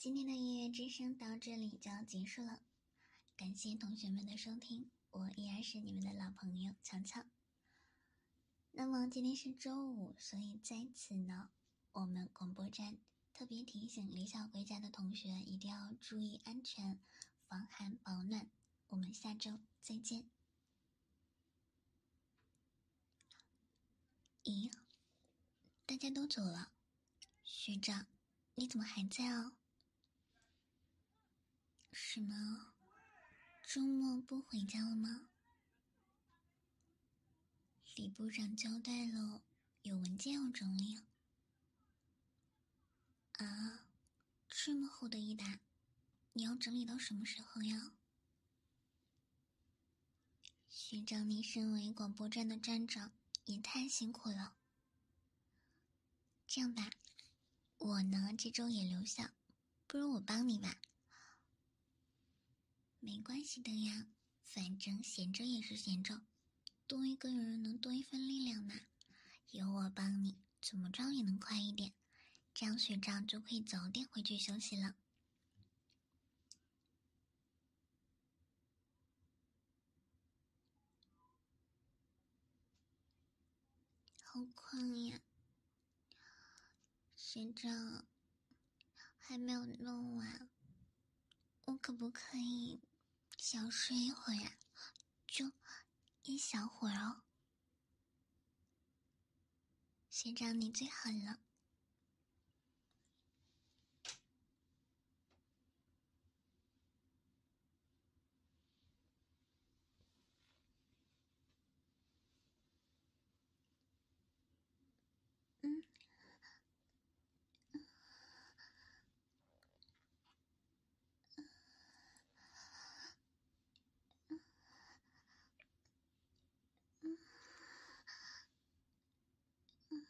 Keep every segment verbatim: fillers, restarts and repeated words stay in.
今天的音乐之声到这里就要结束了，感谢同学们的收听，我依然是你们的老朋友乔乔。那么今天是周五，所以在此呢，我们广播站特别提醒离校归家的同学一定要注意安全，防寒保暖。我们下周再见。咦，大家都走了，学长，你怎么还在哦？什么？周末不回家了吗？李部长交代了，有文件要整理。啊，这么厚的一沓，你要整理到什么时候呀？学长，你身为广播站的站长，也太辛苦了。这样吧，我呢这周也留校，不如我帮你吧。没关系的呀，反正闲着也是闲着，多一个人能多一份力量嘛。有我帮你，怎么着也能快一点，这样学长就可以早点回去休息了。好困呀，学长还没有弄完，我可不可以小睡一会儿呀？就一小会儿哦。学长你最好了。嗯嗯嗯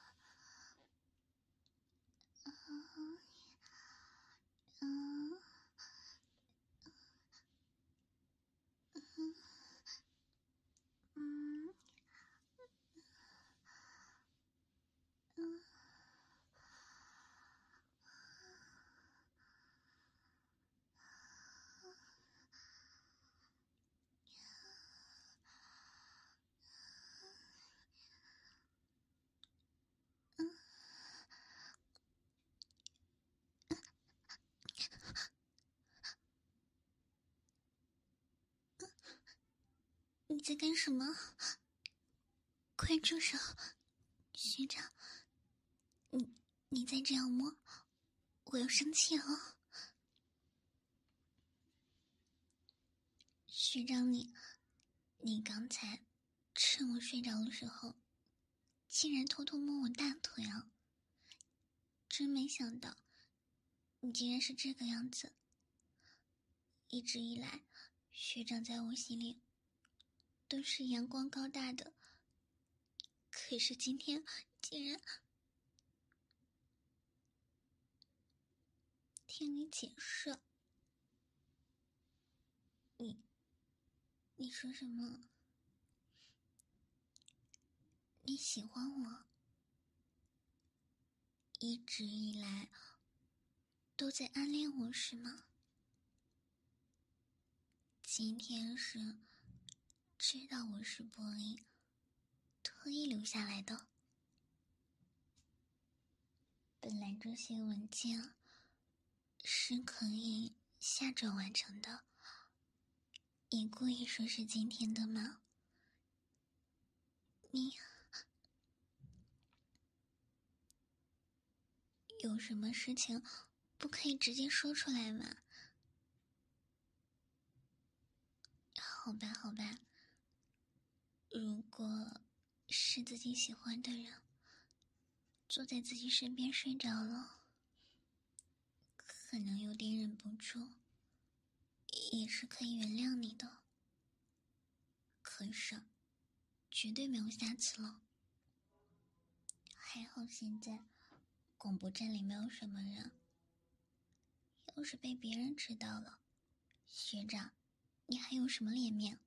嗯嗯嗯嗯。你在干什么？快住手！学长，你你再这样摸，我要生气哦。学长你，你刚才趁我睡着的时候，竟然偷偷摸我大腿啊！真没想到，你竟然是这个样子。一直以来，学长在我心里都是阳光高大的，可是今天竟然听你解释，你你说什么？你喜欢我？一直以来都在暗恋我是吗？今天是知道我是玻璃，特意留下来的。本来这些文件是可以下周完成的，你故意说是今天的吗？你有什么事情不可以直接说出来吗？好吧好吧，如果是自己喜欢的人坐在自己身边睡着了，可能有点忍不住，也是可以原谅你的。可是绝对没有下次了。还好现在广播站里没有什么人，要是被别人知道了，学长你还有什么脸面？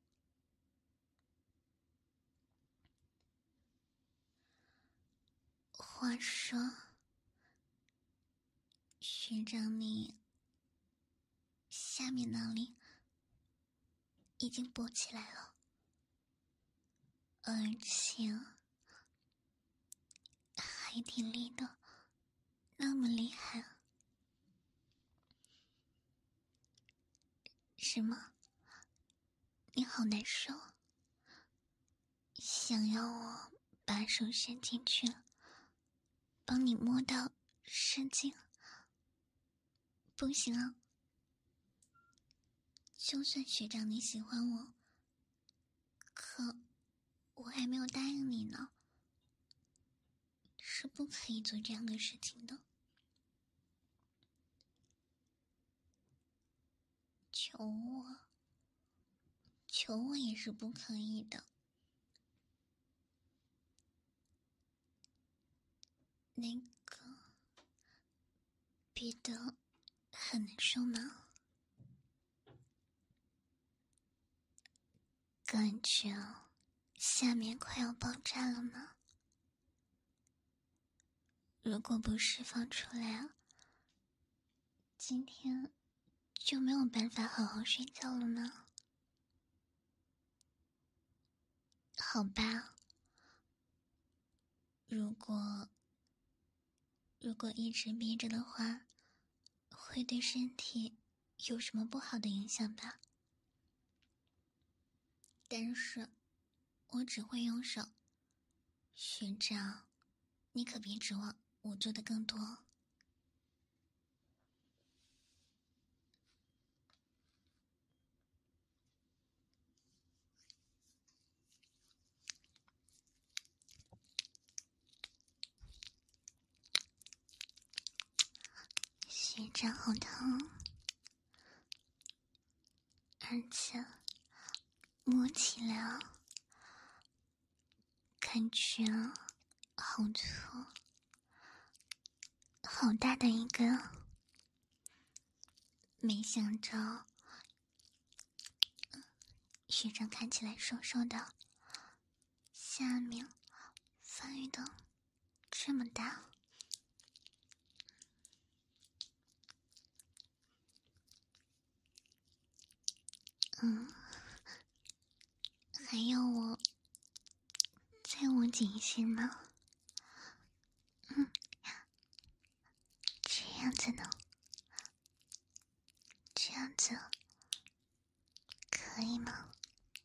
话说，学学长你下面那里已经勃起来了，而且还挺厉的，那么厉害。是吗？你好难受，想要我把手伸进去帮你摸到射精？不行啊，就算学长你喜欢我，可我还没有答应你呢，是不可以做这样的事情的。求我，求我也是不可以的。那个，憋得很难受吗？感觉下面快要爆炸了吗？如果不释放出来，今天就没有办法好好睡觉了呢。好吧，如果如果一直憋着的话，会对身体有什么不好的影响吧？但是我只会用手，学长，你可别指望我做的更多。学长好疼，而且摸起来啊，感觉好粗，好大的一个，没想到学长看起来瘦瘦的，下面发育的这么大。嗯，还要我再握紧一些吗？嗯，这样子呢？这样子可以吗？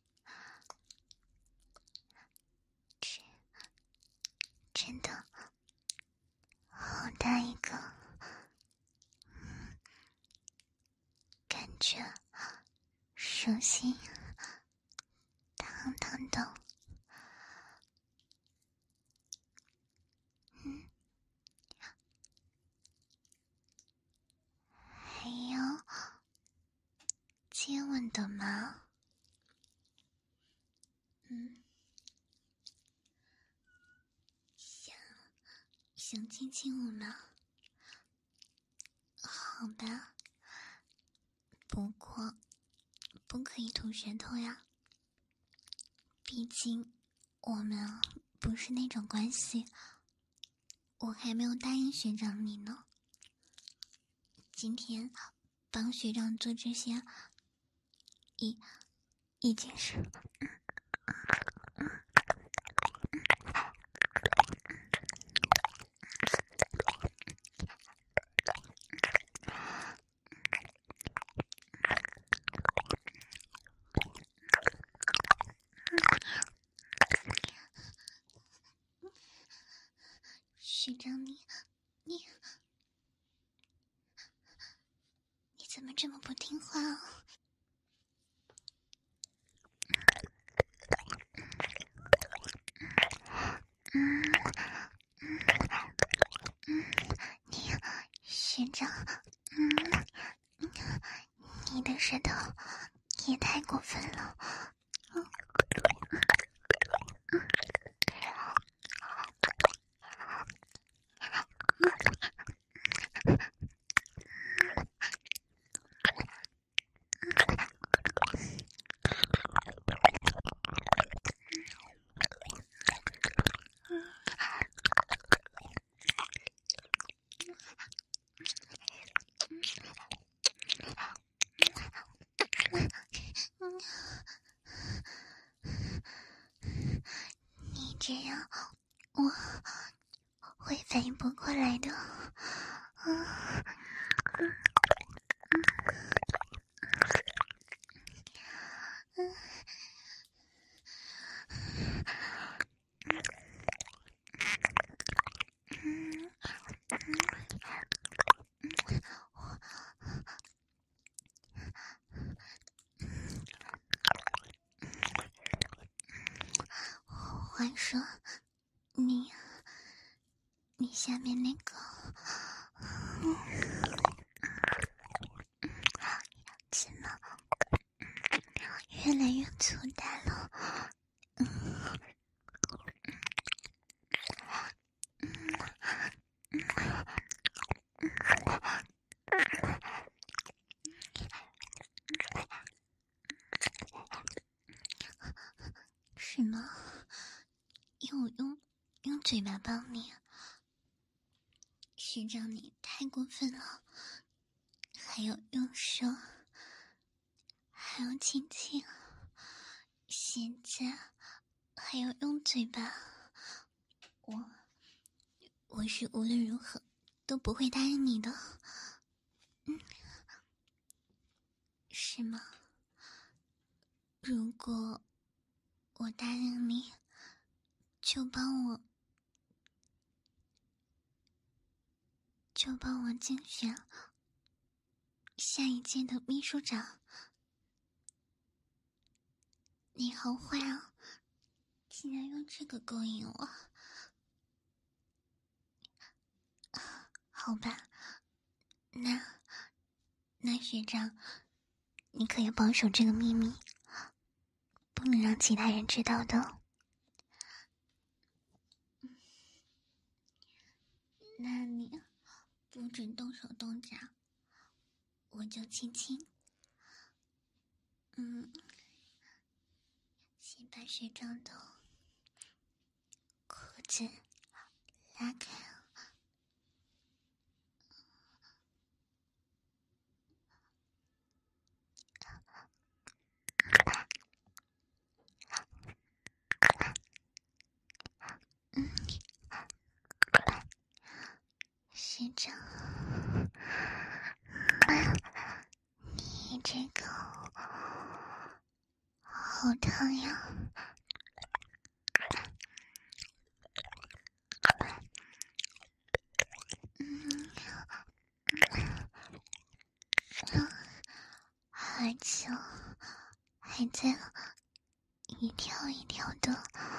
这真的好大一个，感觉手心烫烫的。嗯，还有接吻的吗？嗯，想想亲亲我吗？好吧，不过不可以吐舌头呀，毕竟我们不是那种关系，我还没有答应学长你呢。今天帮学长做这些，已已经是。学长你你你怎么这么不听话啊？嗯嗯嗯，你学长，嗯，你的舌头也太过分了。嗯嗯这样我会反应不过来的。嗯嗯嗯嗯话说，你你下面那个，嗯，怎么越来越粗大了？嗯什么？用我用用嘴巴帮你？学长，你太过分了！还有用手，还有亲亲，现在还要用嘴巴，我我是无论如何都不会答应你的。嗯，是吗？如果我答应你，就帮我就帮我竞选下一届的秘书长。你好坏啊，竟然用这个勾引我。好吧，那那学长，你可要保守这个秘密，不能让其他人知道的。那你不准动手动脚，我就亲亲。嗯，先把学长的裤子拉开。嗯，学长，你这个好烫呀！嗯，而且还在一跳一跳的。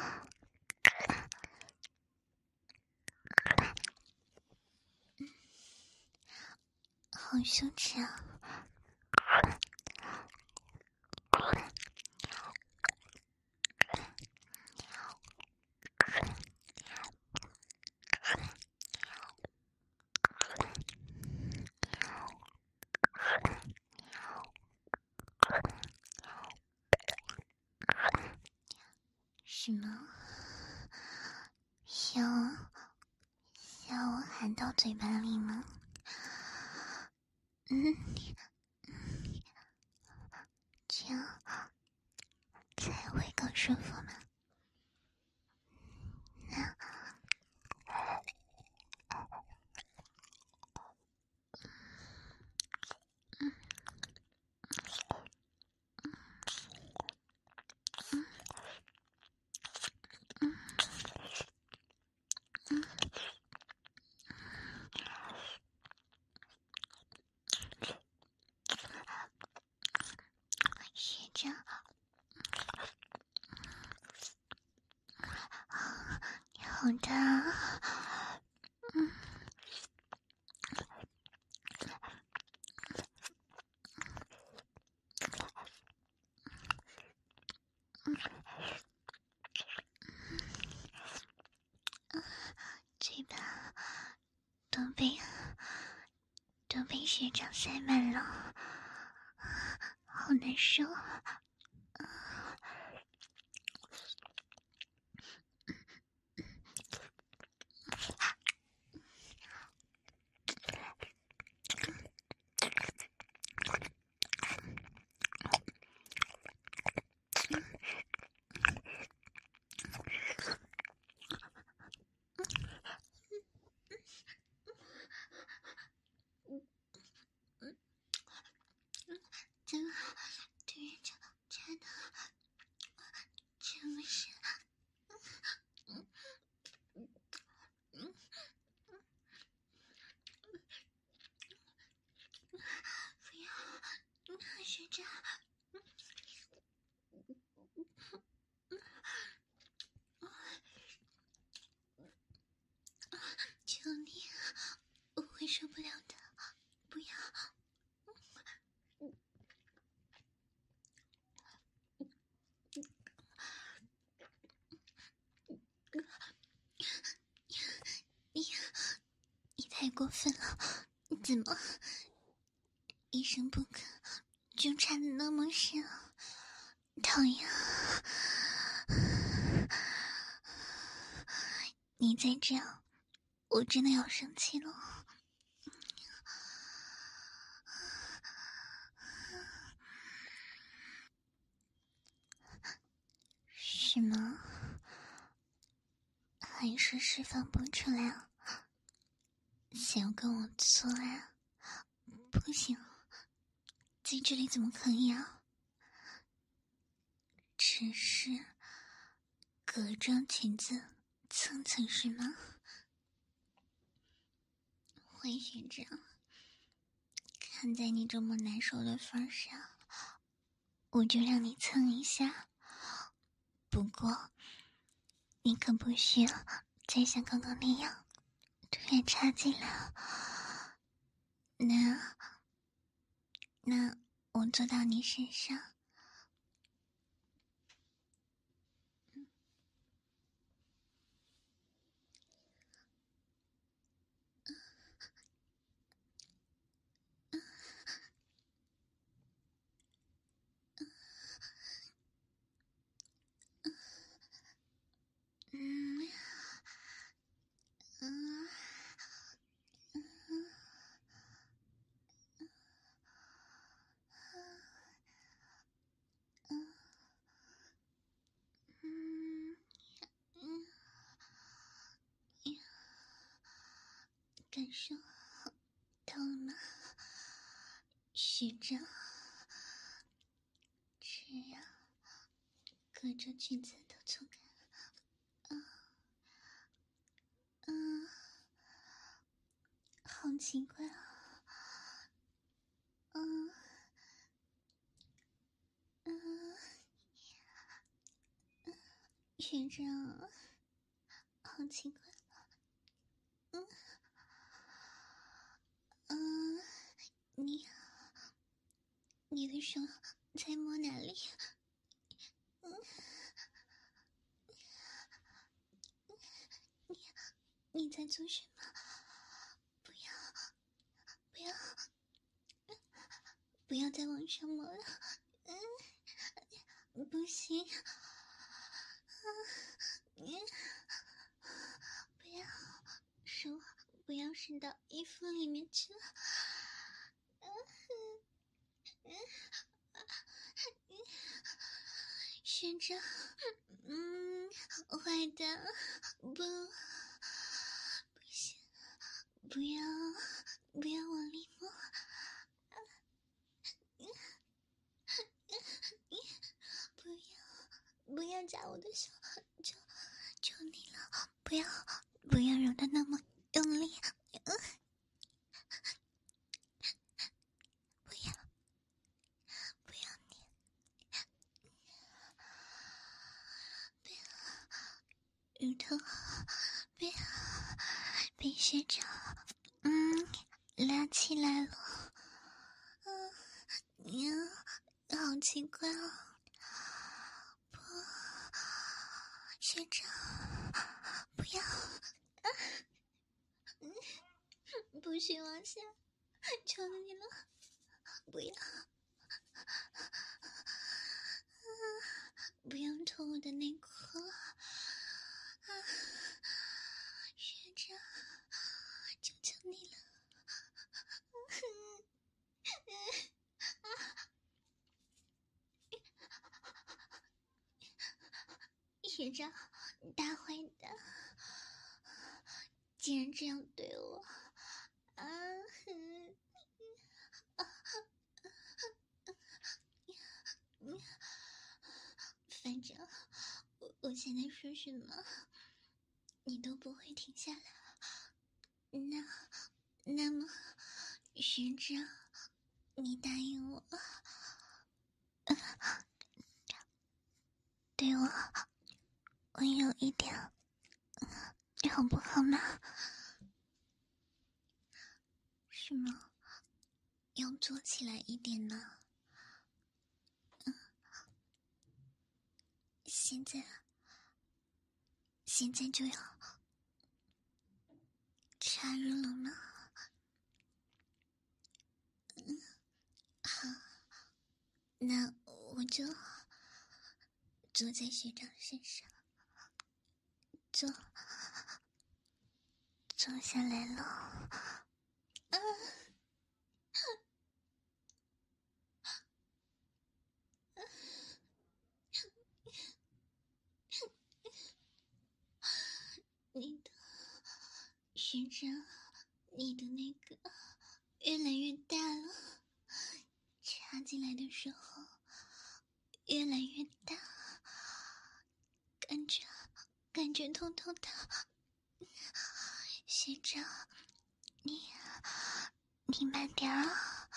好羞耻啊！什么？要要我含到嘴巴里吗？嗯，这样才会更舒服吗？那嗯嗯嗯嗯，学长，好的，嗯。嘴巴都被都被学长塞满了，好难受。 过分了，怎么一声不吭就插得那么深啊？讨厌！你再这样，我真的要生气了。是吗？还是释放不出来啊？想要跟我做爱？不行，在这里怎么可以啊？只是隔着裙子蹭蹭是吗？坏学长，看在你这么难受的份上，我就让你蹭一下。不过你可不需要再像刚刚那样突然插进来。那那我坐到你身上，嗯嗯嗯嗯嗯嗯，感受痛吗，学长？是啊，隔着裙子的触感，啊啊，好奇怪啊！嗯嗯，学长，好奇怪。嗯嗯，你你的手在摸哪里？嗯，你你在做什么？不要不要不要再往上摸了！嗯，不行。嗯，不要，手不要伸到衣服里面去了。嗯嗯嗯，学长，嗯，坏的，不，不行，不要，不要往里摸。不要，不要夹我的手，求求你了，不要，不要揉的那么用力。嗯，不要，不要你，不要，乳头，不要，被学长，嗯，拉起来了。嗯，呀，好奇怪哦。不，学长，不要。啊，嗯，不许往下，求你了，不要。不要脱我的内裤啊！学长，求求你了！学长，大坏蛋，竟然这样对我啊！反正我我现在说什么，你都不会停下来。那那么，学长，你答应我，对我温柔一点，好不好嘛？是吗？要做起来一点呢。嗯，现在，现在就要插入了吗？ 就坐在学长身上，坐坐下来了。啊！你的学长，你的那个越来越大了，插进来的时候越来越大，感觉感觉痛痛的。学长，你你慢点儿啊！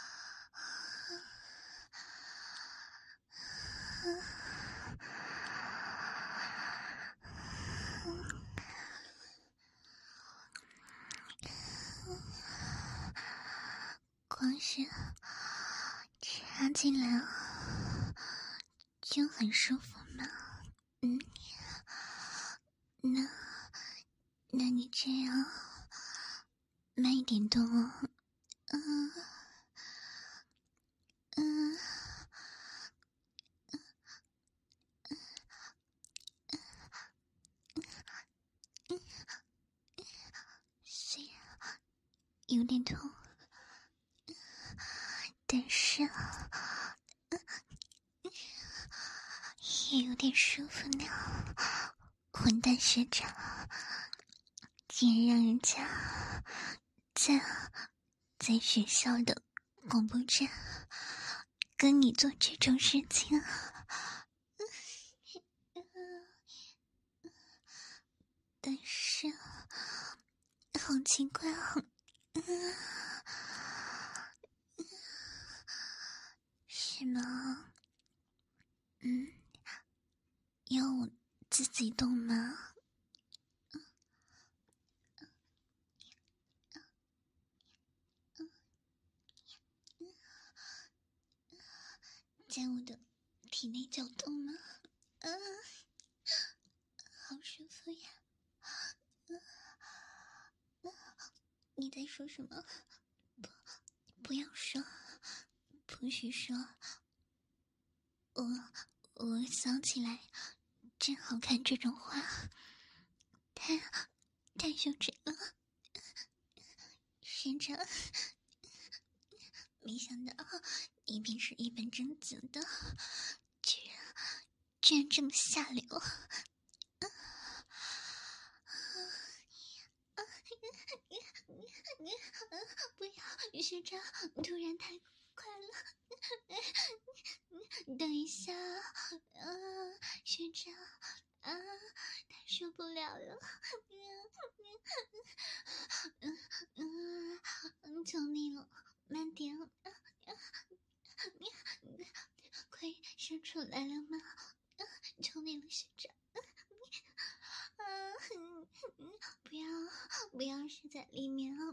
光是插进来啊，就很舒服嘛。嗯，那那你这样慢一点动哦。嗯嗯嗯，虽然有点痛，但是也有点舒服呢。混蛋学长，竟然让人家在在学校的广播站跟你做这种事情啊！但是好奇怪哦，嗯，是吗？嗯，要我自己动吗？在我的体内搅动吗？嗯，好舒服呀！嗯，你在说什么？不，不要说，不许说。我我想起来，真好看这种话，太太羞耻了。学长，没想到你平时一本正经的，居然居然这么下流！不要，学长，突然太快了。等一下，啊，学长，啊，他受不了了。嗯嗯嗯，求你了，慢点。快说出来了吗？求你了，学长。啊，不要不要是在里面啊！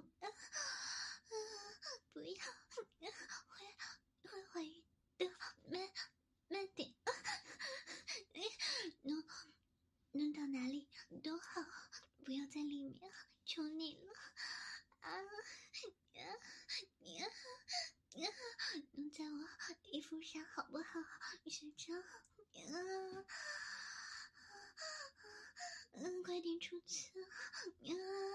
不要，会会怀孕的，慢慢点。弄弄到哪里都好，不要在里面，求你了啊！呀呀，弄在我衣服上好不好，学长？啊！嗯，快点出去！啊，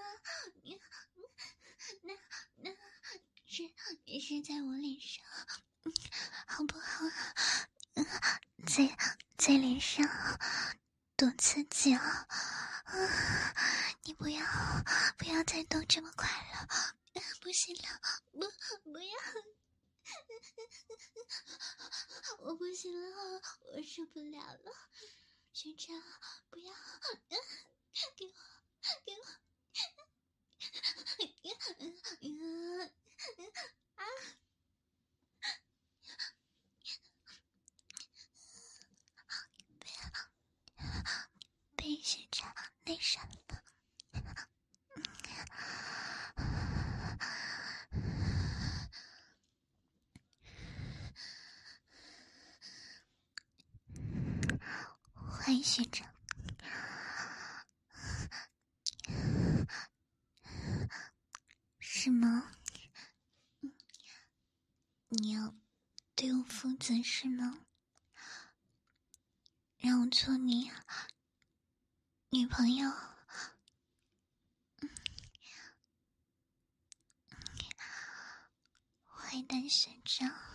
那那是是在我脸上，好不好？嗯，在在脸上，多刺激啊！啊，你不要不要再动这么快了，不行了，不不要！我不行了，我受不了了，学长，不要！给我，给我！啊！被学长内伤了。欢迎学长。是吗？你要对我负责是吗？ 让我做你女朋友。坏蛋学长，